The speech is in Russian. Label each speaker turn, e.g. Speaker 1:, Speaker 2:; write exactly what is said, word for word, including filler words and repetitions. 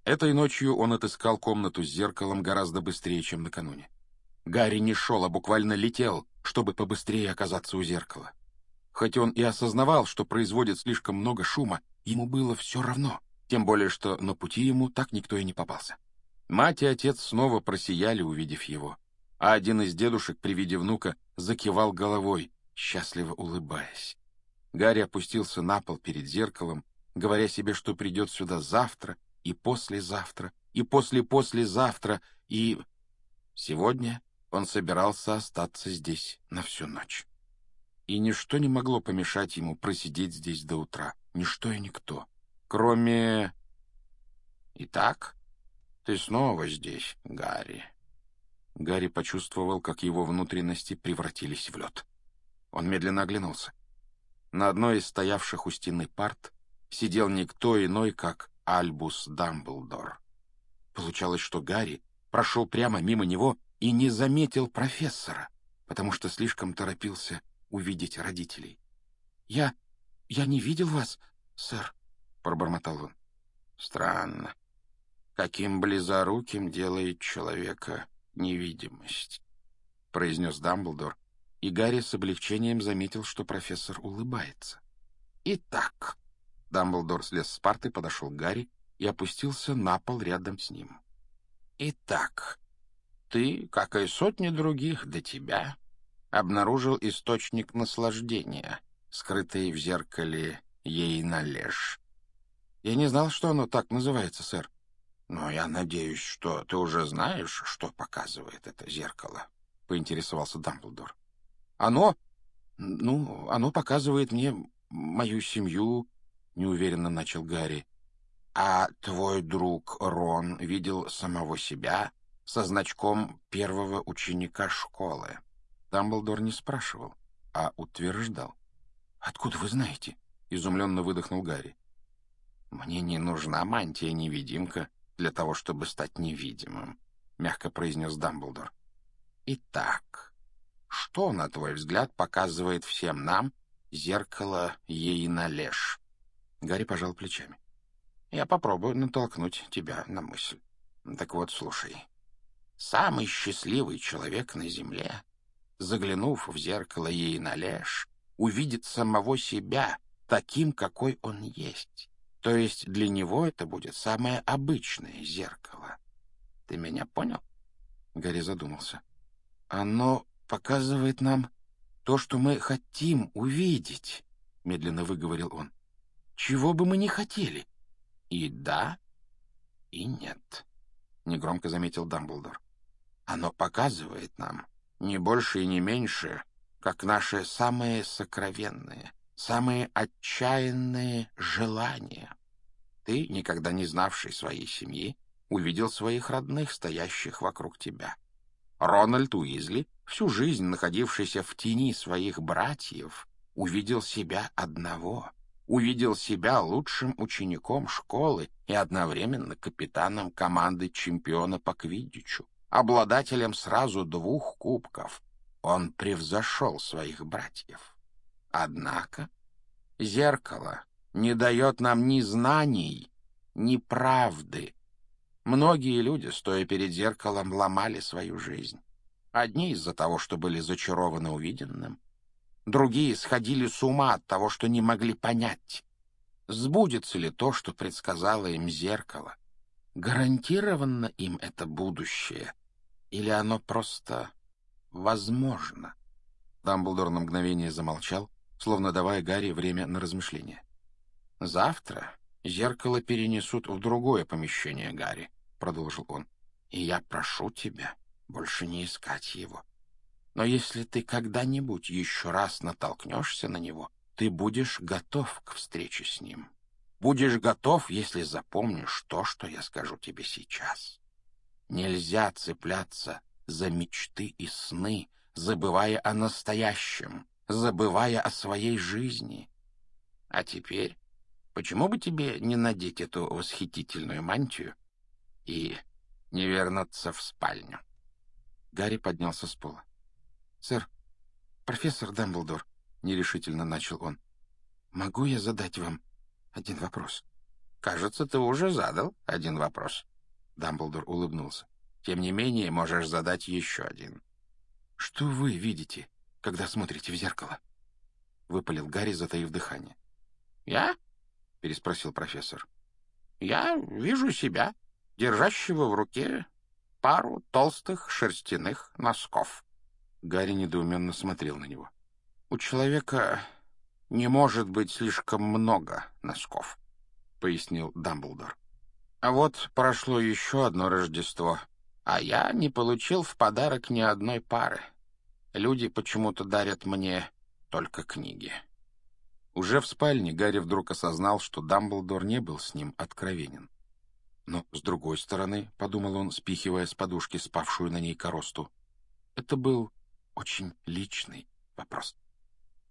Speaker 1: Этой ночью он отыскал комнату с зеркалом гораздо быстрее, чем накануне. Гарри не шел, а буквально летел, чтобы побыстрее оказаться у зеркала. Хоть он и осознавал, что производит слишком много шума, ему было все равно, тем более что на пути ему так никто и не попался. Мать и отец снова просияли, увидев его, а один из дедушек при виде внука закивал головой, счастливо улыбаясь. Гарри опустился на пол перед зеркалом, говоря себе, что придет сюда завтра и послезавтра, и после-послезавтра, и... Сегодня он собирался остаться здесь на всю ночь. И ничто не могло помешать ему просидеть здесь до утра. Ничто и никто. Кроме... Итак, ты снова здесь, Гарри. Гарри почувствовал, как его внутренности превратились в лед. Он медленно оглянулся. На одной из стоявших у стены парт сидел никто иной, как Альбус Дамблдор. Получалось, что Гарри прошел прямо мимо него и не заметил профессора, потому что слишком торопился увидеть родителей. — Я... я не видел вас, сэр, — пробормотал он. — Странно. Каким близоруким делает человека невидимость, — произнес Дамблдор, и Гарри с облегчением заметил, что профессор улыбается. — Итак... Дамблдор слез с парты, подошел к Гарри и опустился на пол рядом с ним. — Итак, ты, как и сотни других до тебя, обнаружил источник наслаждения, скрытый в зеркале Ейналеш. — Я не знал, что оно так называется, сэр. — Но я надеюсь, что ты уже знаешь, что показывает это зеркало, — поинтересовался Дамблдор. — Оно... ну, оно показывает мне мою семью, — неуверенно начал Гарри. — А твой друг Рон видел самого себя со значком первого ученика школы? Дамблдор не спрашивал, а утверждал. — Откуда вы знаете? — изумленно выдохнул Гарри. — Мне не нужна мантия-невидимка для того, чтобы стать невидимым, — мягко произнес Дамблдор. — Итак, что, на твой взгляд, показывает всем нам зеркало Ейналеш? Гарри пожал плечами. — Я попробую натолкнуть тебя на мысль. Так вот, слушай. Самый счастливый человек на земле, заглянув в зеркало Ейналеш, увидит самого себя таким, какой он есть. То есть для него это будет самое обычное зеркало. Ты меня понял? Гарри задумался. Оно показывает нам то, что мы хотим увидеть, медленно выговорил он. Чего бы мы ни хотели. И да, и нет, негромко заметил Дамблдор. Оно показывает нам не больше и не меньше, как наши самые сокровенные, самые отчаянные желания. Ты, никогда не знавший своей семьи, увидел своих родных, стоящих вокруг тебя. Рональд Уизли, всю жизнь находившийся в тени своих братьев, увидел себя одного, увидел себя лучшим учеником школы и одновременно капитаном команды чемпиона по квиддичу, обладателем сразу двух кубков. Он превзошел своих братьев. Однако зеркало не дает нам ни знаний, ни правды. Многие люди, стоя перед зеркалом, ломали свою жизнь. Одни из-за того, что были зачарованы увиденным, другие сходили с ума от того, что не могли понять, сбудется ли то, что предсказало им зеркало, гарантировано им это будущее, или оно просто возможно. Дамблдор на мгновение замолчал, словно давая Гарри время на размышление. — Завтра зеркало перенесут в другое помещение, Гарри, — продолжил он, — и я прошу тебя больше не искать его. Но если ты когда-нибудь еще раз натолкнешься на него, ты будешь готов к встрече с ним. Будешь готов, если запомнишь то, что я скажу тебе сейчас. Нельзя цепляться за мечты и сны, забывая о настоящем, забывая о своей жизни. А теперь, почему бы тебе не надеть эту восхитительную мантию и не вернуться в спальню? Гарри поднялся с пола. — Сэр, профессор Дамблдор, — нерешительно начал он, — могу я задать вам один вопрос?
Speaker 2: Кажется, ты уже задал один вопрос.
Speaker 1: Дамблдор улыбнулся.
Speaker 2: Тем не менее, можешь задать еще один.
Speaker 1: «Что вы видите, когда смотрите в зеркало?» — выпалил Гарри, затаив дыхание.
Speaker 2: «Я?»
Speaker 1: — переспросил профессор.
Speaker 2: «Я вижу себя, держащего в руке пару толстых шерстяных носков».
Speaker 1: Гарри недоуменно смотрел на него.
Speaker 2: «У человека не может быть слишком много носков», — пояснил Дамблдор. «А вот прошло еще одно Рождество, а я не получил в подарок ни одной пары. Люди почему-то дарят мне только книги».
Speaker 1: Уже в спальне Гарри вдруг осознал, что Дамблдор не был с ним откровенен. Но, с другой стороны, — подумал он, спихивая с подушки спавшую на ней коросту, — это был очень личный вопрос.